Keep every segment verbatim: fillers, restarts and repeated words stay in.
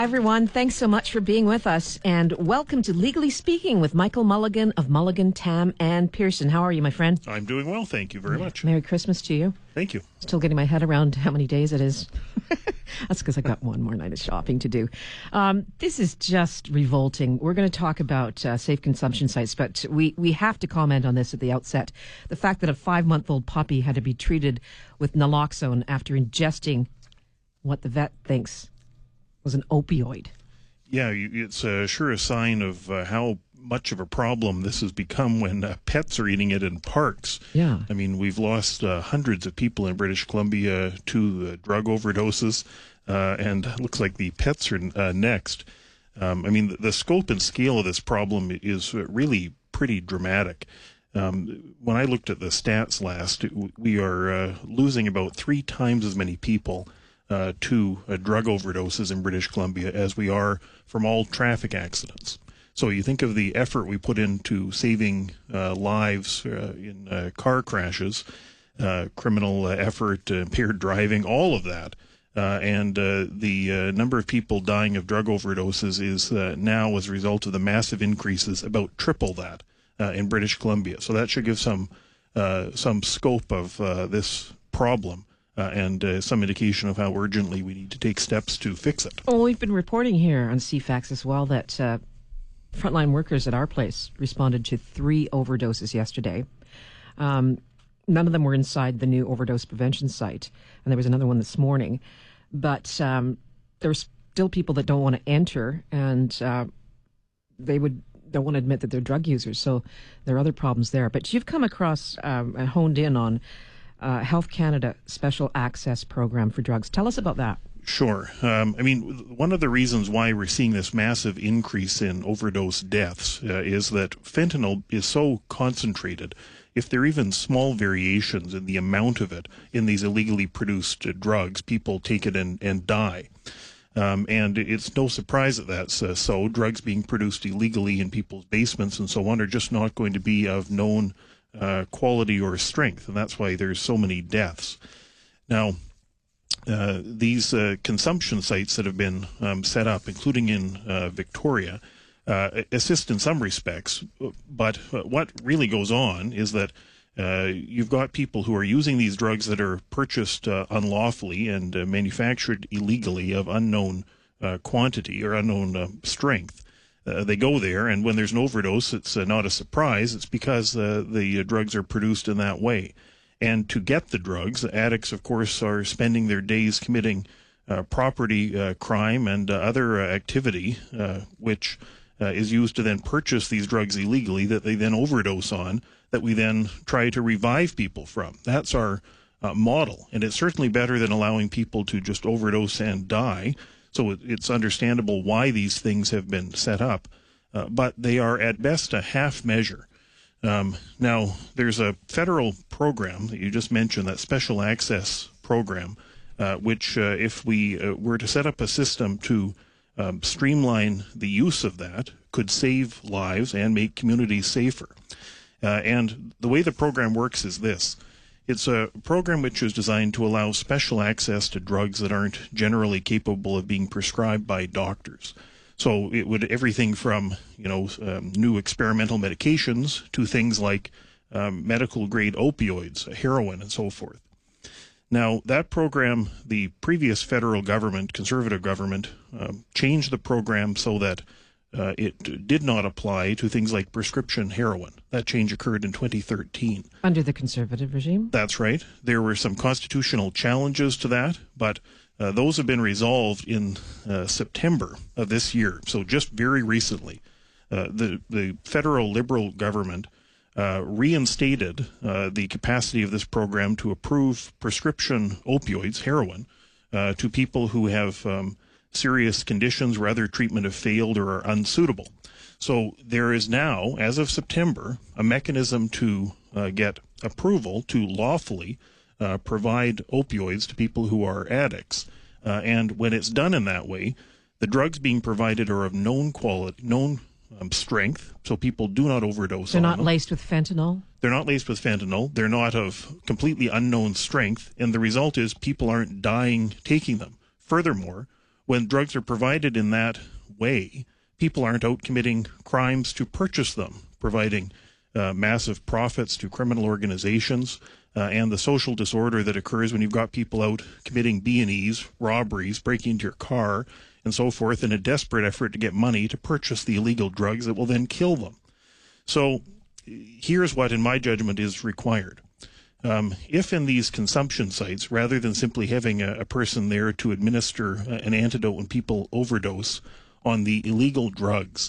Everyone, thanks so much for being with us, and welcome to Legally Speaking with Michael Mulligan of Mulligan, Tam and Pearson. How are you, my friend? I'm doing well, thank you very much. Merry Christmas to you. Thank you. Still getting my head around how many days it is. That's because I got one more night of shopping to do. Um, this is just revolting. We're going to talk about uh, safe consumption sites, but we, we have to comment on this at the outset. The fact that a five-month-old puppy had to be treated with naloxone after ingesting what the vet thinks was an opioid. Yeah, it's uh, sure a sign of uh, how much of a problem this has become when uh, pets are eating it in parks. Yeah. I mean, we've lost uh, hundreds of people in British Columbia to uh, drug overdoses, uh, and it looks like the pets are uh, next. Um, I mean, the, the scope and scale of this problem is really pretty dramatic. Um, when I looked at the stats last, we are uh, losing about three times as many people Uh, to uh, drug overdoses in British Columbia as we are from all traffic accidents. So you think of the effort we put into saving uh, lives uh, in uh, car crashes, uh, criminal uh, effort, uh, impaired driving, all of that. Uh, and uh, the uh, number of people dying of drug overdoses is uh, now, as a result of the massive increases, about triple that uh, in British Columbia. So that should give some, uh, some scope of uh, this problem. Uh, and uh, some indication of how urgently we need to take steps to fix it. Well, we've been reporting here on C FAX as well that uh, frontline workers at our place responded to three overdoses yesterday. Um, none of them were inside the new overdose prevention site, and there was another one this morning. But um, there's still people that don't want to enter, and uh, they would don't want to admit that they're drug users. So there are other problems there. But you've come across um, and honed in on Uh, Health Canada Special Access Program for Drugs. Tell us about that. Sure. Um, I mean, one of the reasons why we're seeing this massive increase in overdose deaths uh, is that fentanyl is so concentrated. If there are even small variations in the amount of it in these illegally produced uh, drugs, people take it and, and die. Um, and it's no surprise that that's uh, so. Drugs being produced illegally in people's basements and so on are just not going to be of known Uh, quality or strength, and that's why there's so many deaths. Now, uh, these uh, consumption sites that have been um, set up, including in uh, Victoria, uh, assist in some respects, but uh, what really goes on is that uh, you've got people who are using these drugs that are purchased uh, unlawfully and uh, manufactured illegally of unknown uh, quantity or unknown uh, strength. Uh, they go there, and when there's an overdose, it's uh, not a surprise. It's because uh, the uh, drugs are produced in that way. And to get the drugs, addicts, of course, are spending their days committing uh, property uh, crime and uh, other uh, activity, uh, which uh, is used to then purchase these drugs illegally that they then overdose on, that we then try to revive people from. That's our uh, model, and it's certainly better than allowing people to just overdose and die. So it's understandable why these things have been set up, uh, but they are at best a half measure. Um, now, there's a federal program that you just mentioned, that Special Access Program, uh, which uh, if we uh, were to set up a system to um, streamline the use of that, could save lives and make communities safer. Uh, and the way the program works is this. It's a program which is designed to allow special access to drugs that aren't generally capable of being prescribed by doctors. So it would everything from, you know, um, new experimental medications to things like um, medical grade opioids, heroin, and so forth. Now, that program, the previous federal government, conservative government, um, changed the program so that Uh, it did not apply to things like prescription heroin. That change occurred in twenty thirteen. Under the conservative regime? That's right. There were some constitutional challenges to that, but uh, those have been resolved in uh, September of this year, so just very recently. Uh, the, the federal Liberal government uh, reinstated uh, the capacity of this program to approve prescription opioids, heroin, uh, to people who have um, serious conditions where other treatment have failed or are unsuitable. So there is now, as of September, a mechanism to uh, get approval to lawfully uh, provide opioids to people who are addicts. Uh, and when it's done in that way, the drugs being provided are of known quality, known um, strength, so people do not overdose They're on not them. laced with fentanyl? They're not laced with fentanyl. They're not of completely unknown strength. And the result is people aren't dying taking them. Furthermore, When drugs are provided in that way, people aren't out committing crimes to purchase them, providing uh, massive profits to criminal organizations, uh, and the social disorder that occurs when you've got people out committing B and E's, robberies, breaking into your car, and so forth, in a desperate effort to get money to purchase the illegal drugs that will then kill them. So here's what, in my judgment, is required. Um, if in these consumption sites, rather than simply having a, a person there to administer uh, an antidote when people overdose on the illegal drugs,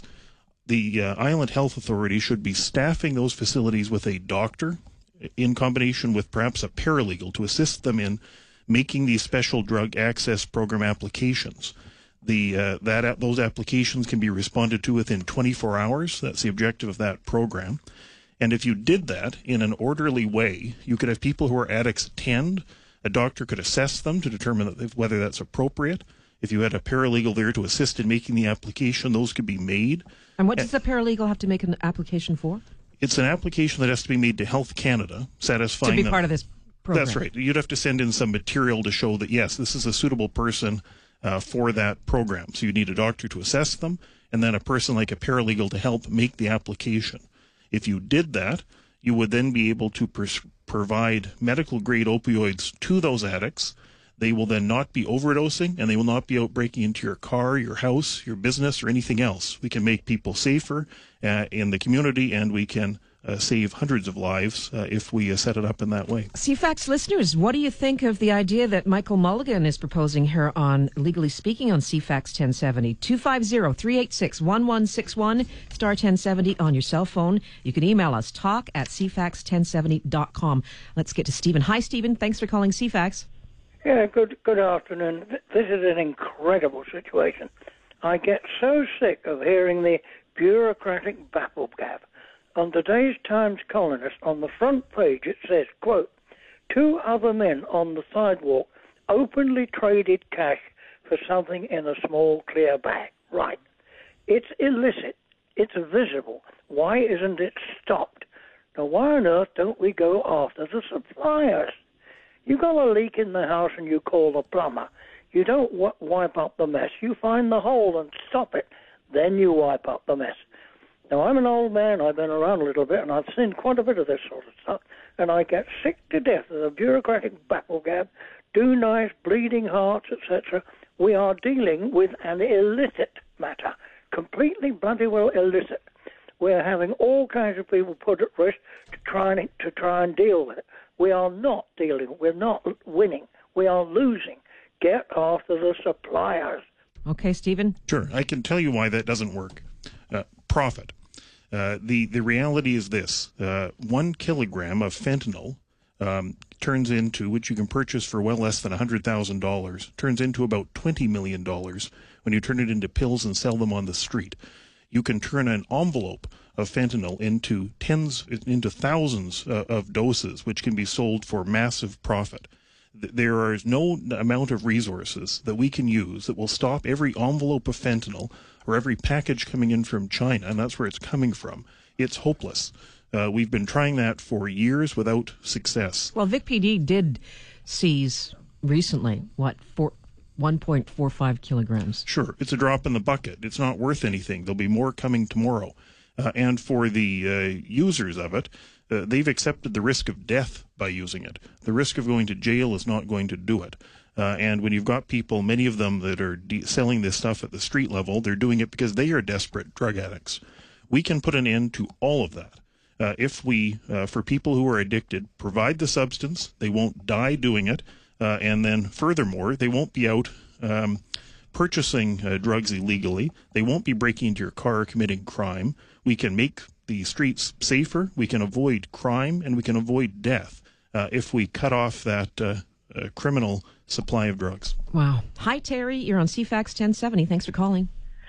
the uh, Island Health Authority should be staffing those facilities with a doctor in combination with perhaps a paralegal to assist them in making these special drug access program applications. The uh, that those applications can be responded to within twenty-four hours. That's the objective of that program. And if you did that in an orderly way, you could have people who are addicts attend. A doctor could assess them to determine whether that's appropriate. If you had a paralegal there to assist in making the application, those could be made. And what does the paralegal have to make an application for? It's an application that has to be made to Health Canada, satisfying to be them. part of this program. That's right. You'd have to send in some material to show that, yes, this is a suitable person uh, for that program. So you need a doctor to assess them, and then a person like a paralegal to help make the application. If you did that, you would then be able to pers- provide medical-grade opioids to those addicts. They will then not be overdosing, and they will not be out breaking into your car, your house, your business, or anything else. We can make people safer uh, in the community, and we can uh, save hundreds of lives uh, if we uh, set it up in that way. C FAX listeners, what do you think of the idea that Michael Mulligan is proposing here on Legally Speaking on C FAX ten seventy? two five zero, three eight six, one one six one, star ten seventy on your cell phone. You can email us, talk at c fax ten seventy dot com. Let's get to Stephen. Hi, Stephen. Thanks for calling C FAX. Yeah, good good afternoon. This is an incredible situation. I get so sick of hearing the bureaucratic babble-gab. On today's Times Colonist, on the front page, it says, quote, two other men on the sidewalk openly traded cash for something in a small clear bag. Right. It's illicit. It's visible. Why isn't it stopped? Now, why on earth don't we go after the suppliers? You got a leak in the house and you call the plumber. You don't w- wipe up the mess. You find the hole and stop it. Then you wipe up the mess. Now, I'm an old man. I've been around a little bit, and I've seen quite a bit of this sort of stuff. And I get sick to death of the bureaucratic babble-gab, do nice, bleeding hearts, et cetera. We are dealing with an illicit matter, completely bloody well illicit. We're having all kinds of people put at risk to try and, to try and deal with it. We are not dealing. We're not winning. We are losing. Get after the suppliers. Okay, Stephen. Sure. I can tell you why that doesn't work. Uh, profit. Uh, the, the reality is this. Uh, one kilogram of fentanyl um, turns into, which you can purchase for well less than one hundred thousand dollars, turns into about twenty million dollars when you turn it into pills and sell them on the street. You can turn an envelope of fentanyl into tens, into thousands uh, of doses, which can be sold for massive profit. There is no amount of resources that we can use that will stop every envelope of fentanyl or every package coming in from China, and that's where it's coming from. It's hopeless. Uh, we've been trying that for years without success. Well, Vic P D did seize recently, what, four, one point four five kilograms. Sure, it's a drop in the bucket. It's not worth anything. There'll be more coming tomorrow. Uh, and for the uh, users of it, uh, they've accepted the risk of death by using it. The risk of going to jail is not going to do it. Uh, and when you've got people, many of them that are de- selling this stuff at the street level, they're doing it because they are desperate drug addicts. We can put an end to all of that. Uh, if we, uh, for people who are addicted, provide the substance, they won't die doing it, uh, and then furthermore, they won't be out um, purchasing uh, drugs illegally. They won't be breaking into your car committing crime. We can make the streets safer, we can avoid crime, and we can avoid death uh, if we cut off that uh, uh, criminal supply of drugs. Wow. Hi, Terry. You're on C FAX ten seventy. Thanks for calling.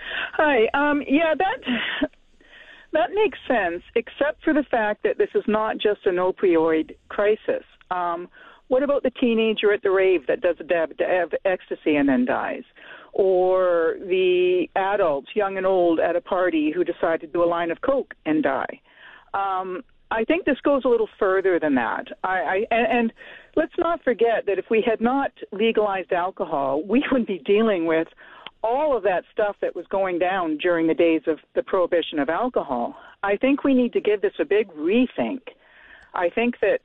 Hi. Um, yeah, that that makes sense, except for the fact that this is not just an opioid crisis. Um, what about the teenager at the rave that does a dab of ecstasy and then dies? Or the adults, young and old, at a party who decide to do a line of coke and die? Um, I think this goes a little further than that. I, I and, and let's not forget that if we had not legalized alcohol, we would be dealing with all of that stuff that was going down during the days of the prohibition of alcohol. I think we need to give this a big rethink. I think that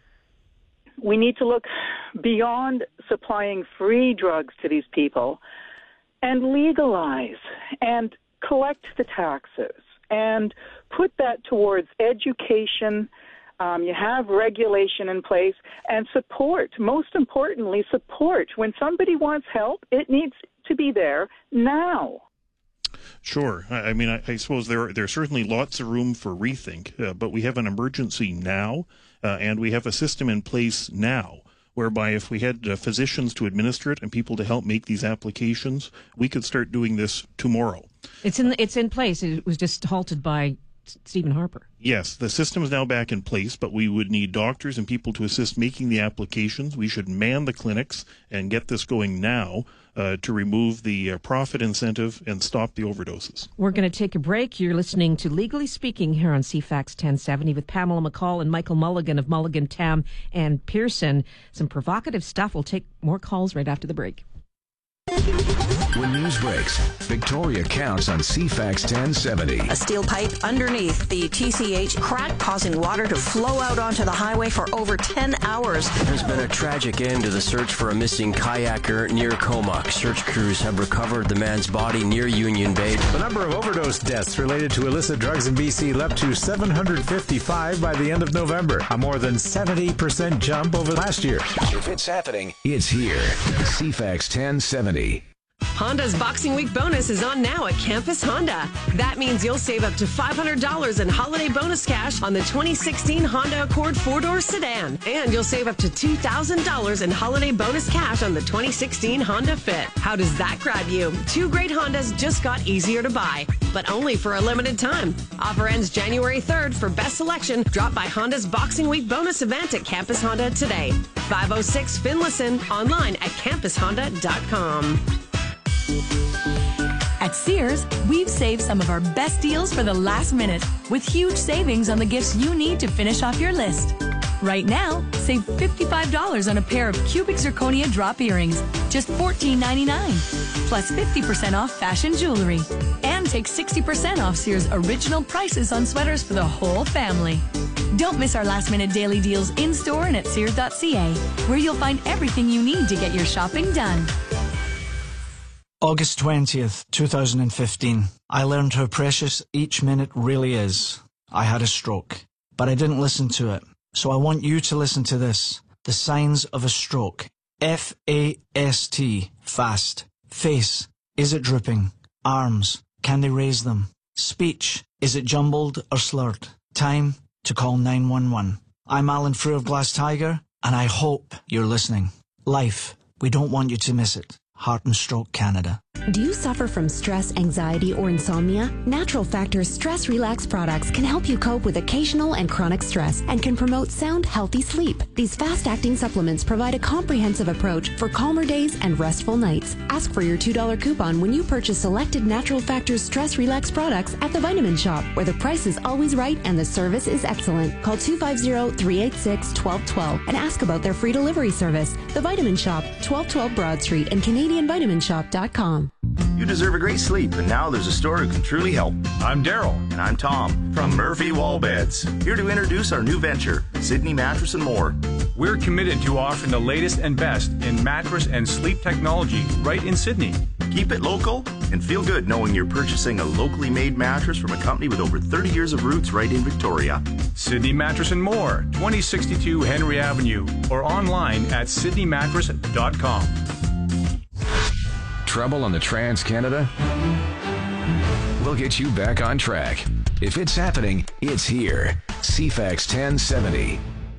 we need to look beyond supplying free drugs to these people and legalize and collect the taxes and put that towards education. Um, you have regulation in place and support. Most importantly, support. When somebody wants help, it needs to be there now. Sure. I, I mean, I, I suppose there are, there's certainly lots of room for rethink, uh, but we have an emergency now, uh, and we have a system in place now, whereby if we had uh, physicians to administer it and people to help make these applications, we could start doing this tomorrow. It's in it's in place. It was just halted by Stephen Harper. Yes, the system is now back in place, but we would need doctors and people to assist making the applications. We should man the clinics and get this going now uh, to remove the uh, profit incentive and stop the overdoses. We're going to take a break. You're listening to Legally Speaking here on C FAX ten seventy with Pamela McCall and Michael Mulligan of Mulligan, Tam and Pearson. Some provocative stuff. We'll take more calls right after the break. When news breaks, Victoria counts on C FAX ten seventy. A steel pipe underneath the T C H crack, causing water to flow out onto the highway for over ten hours. There's been a tragic end to the search for a missing kayaker near Comox. Search crews have recovered the man's body near Union Bay. The number of overdose deaths related to illicit drugs in B C leapt to seven hundred fifty-five by the end of November, a more than seventy percent jump over last year. If it's happening, it's here. C FAX ten seventy. Honda's Boxing Week bonus is on now at Campus Honda. That means you'll save up to five hundred dollars in holiday bonus cash on the twenty sixteen Honda Accord four-door sedan. And you'll save up to two thousand dollars in holiday bonus cash on the twenty sixteen Honda Fit. How does that grab you? Two great Hondas just got easier to buy, but only for a limited time. Offer ends January third. For best selection, drop by Honda's Boxing Week bonus event at Campus Honda today. five oh six Finlayson, online at campus honda dot com. At Sears, we've saved some of our best deals for the last minute with huge savings on the gifts you need to finish off your list. Right now, save fifty-five dollars on a pair of cubic zirconia drop earrings, just fourteen ninety-nine, plus fifty percent off fashion jewelry. And take sixty percent off Sears' original prices on sweaters for the whole family. Don't miss our last-minute daily deals in-store and at sears dot c a, where you'll find everything you need to get your shopping done. August twentieth, two thousand fifteen. I learned how precious each minute really is. I had a stroke, but I didn't listen to it. So I want you to listen to this. The signs of a stroke. F A S T. Fast. Face. Is it drooping? Arms. Can they raise them? Speech. Is it jumbled or slurred? Time to call nine one one. I'm Alan Frew of Glass Tiger, and I hope you're listening. Life. We don't want you to miss it. Heart and Stroke Canada. Do you suffer from stress, anxiety, or insomnia? Natural Factors Stress Relax products can help you cope with occasional and chronic stress and can promote sound, healthy sleep. These fast-acting supplements provide a comprehensive approach for calmer days and restful nights. Ask for your two dollar coupon when you purchase selected Natural Factors Stress Relax products at the Vitamin Shop, where the price is always right and the service is excellent. Call two five zero, three eight six, one two one two and ask about their free delivery service. The Vitamin Shop, twelve twelve Broad Street and Canadian Vitamin Shop dot com. You deserve a great sleep, and now there's a store who can truly help. I'm Daryl. And I'm Tom from Murphy Wall Beds, here to introduce our new venture, Sydney Mattress and More. We're committed to offering the latest and best in mattress and sleep technology right in Sydney. Keep it local and feel good knowing you're purchasing a locally made mattress from a company with over thirty years of roots right in Victoria. Sydney Mattress and More, twenty sixty-two Henry Avenue, or online at sydney mattress dot com. Trouble on the Trans-Canada? We'll get you back on track. If it's happening, it's here. C FAX ten seventy.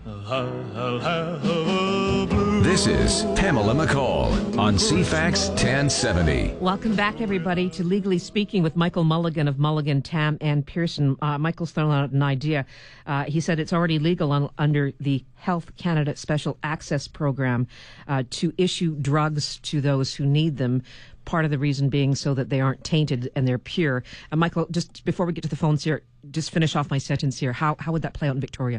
This is Pamela McCall on C FAX ten seventy. Welcome back, everybody, to Legally Speaking with Michael Mulligan of Mulligan, Tam and Pearson. Uh, Michael's thrown out an idea. Uh, he said it's already legal on, under the Health Canada Special Access Program uh, to issue drugs to those who need them. Part of the reason being so that they aren't tainted and they're pure. Uh, Michael, just before we get to the phones here, just finish off my sentence here. How how would that play out in Victoria?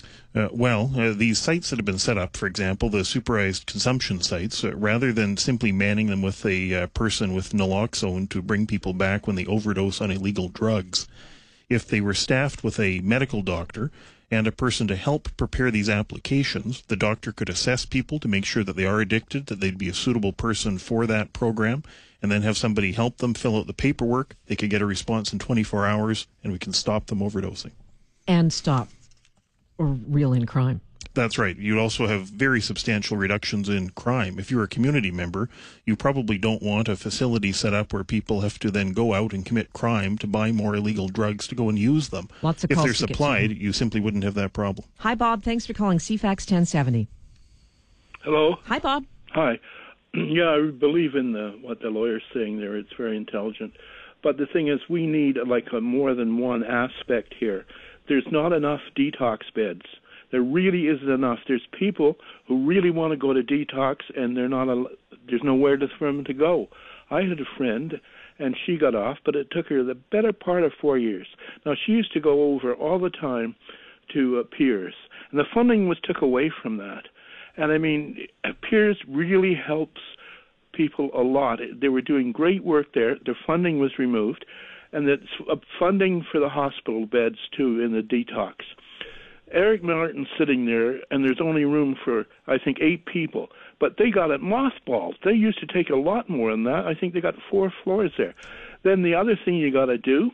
Uh, well, uh, these sites that have been set up, for example, the supervised consumption sites, uh, rather than simply manning them with a uh, person with naloxone to bring people back when they overdose on illegal drugs, if they were staffed with a medical doctor and a person to help prepare these applications, the doctor could assess people to make sure that they are addicted, that they'd be a suitable person for that program, and then have somebody help them fill out the paperwork. They could get a response in twenty-four hours, and we can stop them overdosing. And stop real in crime. That's right. You'd also have very substantial reductions in crime. If you're a community member, you probably don't want a facility set up where people have to then go out and commit crime to buy more illegal drugs to go and use them. Lots of if calls they're to get supplied, to. you simply wouldn't have that problem. Hi, Bob. Thanks for calling C FAX ten seventy. Hello. Hi, Bob. Hi. Yeah, I believe in the, what the lawyer's saying there. It's very intelligent. But the thing is, we need like a more than one aspect here. There's not enough detox beds. There really isn't enough. There's people who really want to go to detox, and they're not. A, there's nowhere to, for them to go. I had a friend, and she got off, but it took her the better part of four years. Now, she used to go over all the time to uh, Peers, and the funding was took away from that. And I mean, Peers really helps people a lot. They were doing great work there. Their funding was removed, and that's uh, funding for the hospital beds too in the detox. Eric Martin's sitting there, and there's only room for, I think, eight people. But they got it mothballed. They used to take a lot more than that. I think they got four floors there. Then the other thing you got to do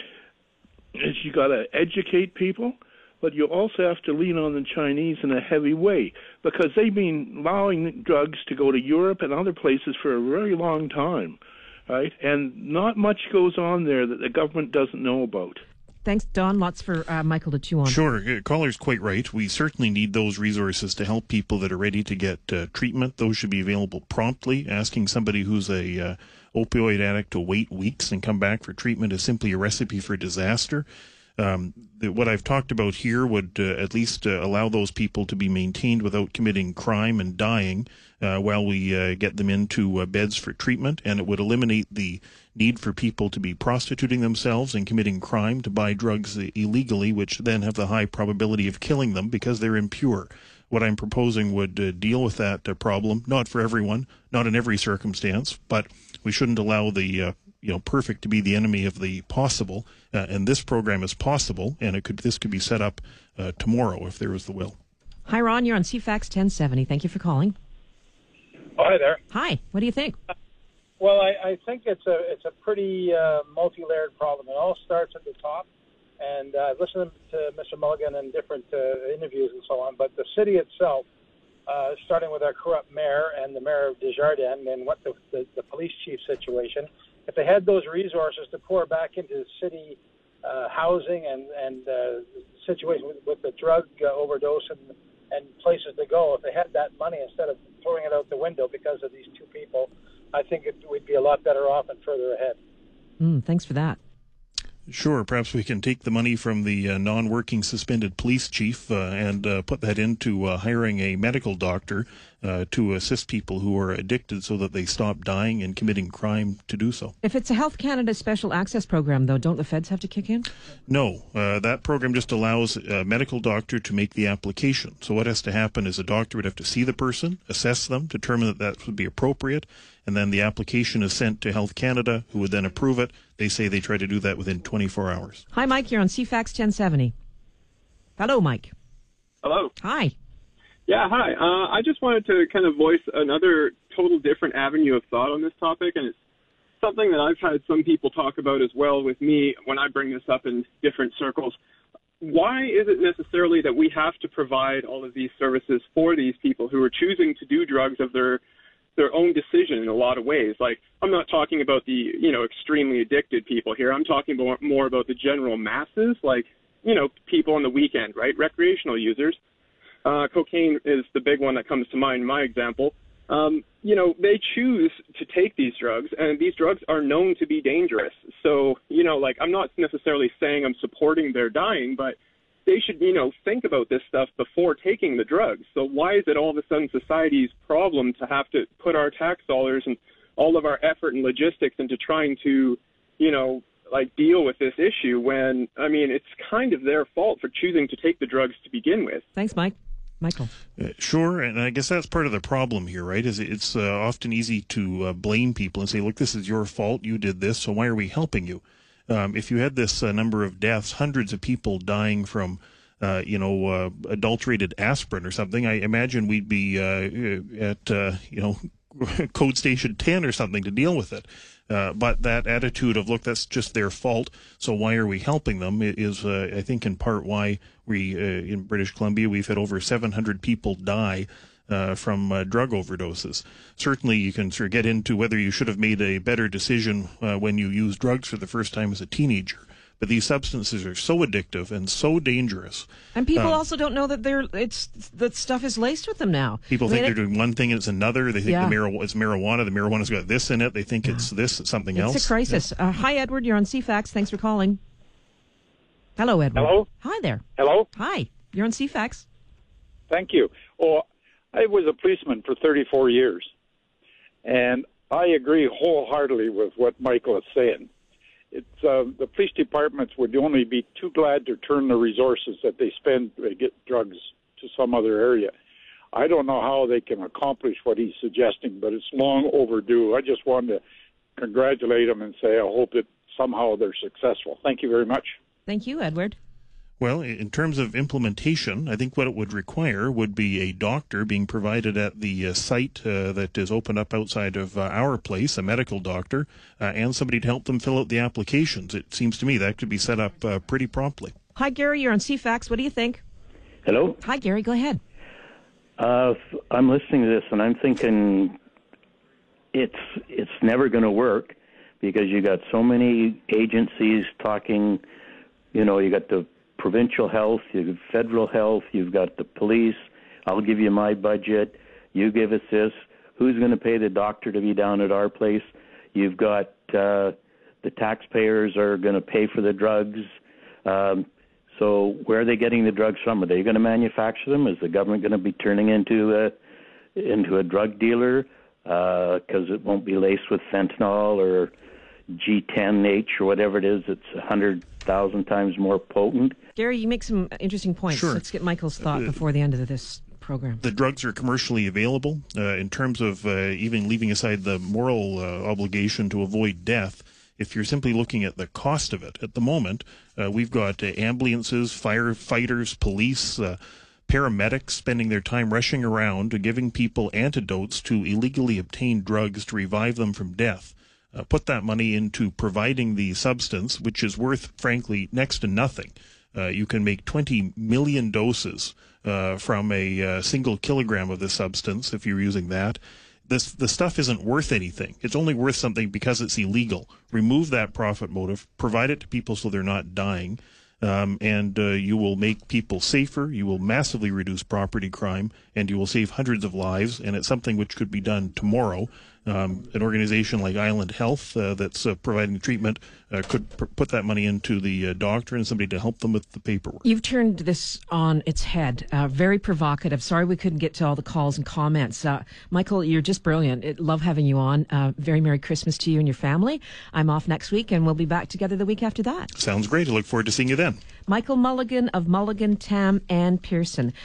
is you got to educate people, but you also have to lean on the Chinese in a heavy way because they've been allowing drugs to go to Europe and other places for a very long time, right? And not much goes on there that the government doesn't know about. Thanks, Don. Lots for uh, Michael to chew on. Sure. Uh, caller's quite right. We certainly need those resources to help people that are ready to get uh, treatment. Those should be available promptly. Asking somebody who's a uh, opioid addict to wait weeks and come back for treatment is simply a recipe for disaster. Um, the, what I've talked about here would uh, at least uh, allow those people to be maintained without committing crime and dying uh, while we uh, get them into uh, beds for treatment, and it would eliminate the need for people to be prostituting themselves and committing crime to buy drugs illegally, which then have the high probability of killing them because they're impure. What I'm proposing would uh, deal with that uh, problem, not for everyone, not in every circumstance, but we shouldn't allow the uh, you know perfect to be the enemy of the possible. Uh, and this program is possible, and it could this could be set up uh, tomorrow if there was the will. Hi, Ron. You're on C FAX ten seventy. Thank you for calling. Oh, hi there. Hi. What do you think? Well, I, I think it's a it's a pretty uh, multi-layered problem. It all starts at the top, and uh, I've listened to Mister Mulligan in different uh, interviews and so on. But the city itself, uh, starting with our corrupt mayor and the mayor of Desjardins, and what the, the the police chief situation, if they had those resources to pour back into city uh, housing and and uh, situation with, with the drug uh, overdose and and places to go, if they had that money instead of throwing it out the window because of these two people, I think it, we'd be a lot better off and further ahead. Mm, thanks for that. Sure. Perhaps we can take the money from the uh, non-working suspended police chief uh, and uh, put that into uh, hiring a medical doctor uh, to assist people who are addicted so that they stop dying and committing crime to do so. If it's a Health Canada special access program, though, don't the feds have to kick in? No. Uh, that program just allows a medical doctor to make the application. So what has to happen is a doctor would have to see the person, assess them, determine that that would be appropriate, and then the application is sent to Health Canada, who would then approve it. They say they try to do that within twenty-four hours. Hi, Mike. You're on C FAX ten seventy. Hello, Mike. Hello. Hi. Yeah, hi. Uh, I just wanted to kind of voice another total different avenue of thought on this topic, and it's something that I've had some people talk about as well with me when I bring this up in different circles. Why is it necessarily that we have to provide all of these services for these people who are choosing to do drugs of their their own decision in a lot of ways? Like, I'm not talking about the, you know, extremely addicted people here. I'm talking about more about the general masses, like, you know, people on the weekend, right? Recreational users. Uh, cocaine is the big one that comes to mind in my example. Um, you know, they choose to take these drugs, and these drugs are known to be dangerous. So, you know, like, I'm not necessarily saying I'm supporting their dying, but they should, you know, think about this stuff before taking the drugs. So why is it all of a sudden society's problem to have to put our tax dollars and all of our effort and logistics into trying to, you know, like deal with this issue when, I mean, it's kind of their fault for choosing to take the drugs to begin with. Thanks, Mike. Michael. Uh, sure, and I guess that's part of the problem here, right? Is it's uh, often easy to uh, blame people and say, look, this is your fault, you did this, so why are we helping you? Um, if you had this uh, number of deaths, hundreds of people dying from, uh, you know, uh, adulterated aspirin or something, I imagine we'd be uh, at, uh, you know, code station ten or something to deal with it. Uh, but that attitude of, look, that's just their fault, so why are we helping them, is, uh, I think, in part why we, uh, in British Columbia, we've had over seven hundred people die uh, from uh, drug overdoses. Certainly, you can sort of get into whether you should have made a better decision uh, when you used drugs for the first time as a teenager. But these substances are so addictive and so dangerous. And people um, also don't know that they're it's that stuff is laced with them now. People I mean, think it, they're doing one thing and it's another. They think yeah. the marijuana it's marijuana. The marijuana's got this in it. They think yeah. it's this, it's something it's else. It's a crisis. Yeah. Uh, hi, Edward. You're on C FAX. Thanks for calling. Hello, Edward. Hello. Hi there. Hello. Hi. You're on C FAX. Thank you. Well, I was a policeman for thirty-four years, and I agree wholeheartedly with what Michael is saying. It's uh, the police departments would only be too glad to turn the resources that they spend to get drugs to some other area. I don't know how they can accomplish what he's suggesting, but it's long overdue. I just wanted to congratulate him and say I hope that somehow they're successful. Thank you very much. Thank you, Edward. Well, in terms of implementation, I think what it would require would be a doctor being provided at the uh, site uh, that is opened up outside of uh, our place, a medical doctor, uh, and somebody to help them fill out the applications. It seems to me that could be set up uh, pretty promptly. Hi, Gary. You're on C FAX. What do you think? Hello? Hi, Gary. Go ahead. Uh, I'm listening to this, and I'm thinking it's it's never going to work because you got so many agencies talking, you know, you got the provincial health, you've got federal health, you've got the police. I'll give you my budget. You give us this. Who's going to pay the doctor to be down at our place? You've got uh, the taxpayers are going to pay for the drugs. Um, so where are they getting the drugs from? Are they going to manufacture them? Is the government going to be turning into a into a drug dealer because uh, it won't be laced with fentanyl or G ten H or whatever it is? It's one hundred thousand times more potent. Gary, you make some interesting points. Sure. Let's get Michael's thought uh, before the end of this program. The drugs are commercially available. Uh, in terms of uh, even leaving aside the moral uh, obligation to avoid death, if you're simply looking at the cost of it, at the moment, uh, we've got uh, ambulances, firefighters, police, uh, paramedics spending their time rushing around, uh, giving people antidotes to illegally obtained drugs to revive them from death. Uh, put that money into providing the substance, which is worth, frankly, next to nothing. Uh, you can make twenty million doses uh, from a uh, single kilogram of this substance if you're using that. This the stuff isn't worth anything. It's only worth something because it's illegal. Remove that profit motive, provide it to people so they're not dying, um, and uh, you will make people safer. You will massively reduce property crime, and you will save hundreds of lives. And it's something which could be done tomorrow. Um, an organization like Island Health uh, that's uh, providing treatment uh, could pr- put that money into the uh, doctor and somebody to help them with the paperwork. You've turned this on its head. Uh, very provocative. Sorry we couldn't get to all the calls and comments. Uh, Michael, you're just brilliant. It, love having you on. Uh, very Merry Christmas to you and your family. I'm off next week, and we'll be back together the week after that. Sounds great. I look forward to seeing you then. Michael Mulligan of Mulligan, Tam and Pearson.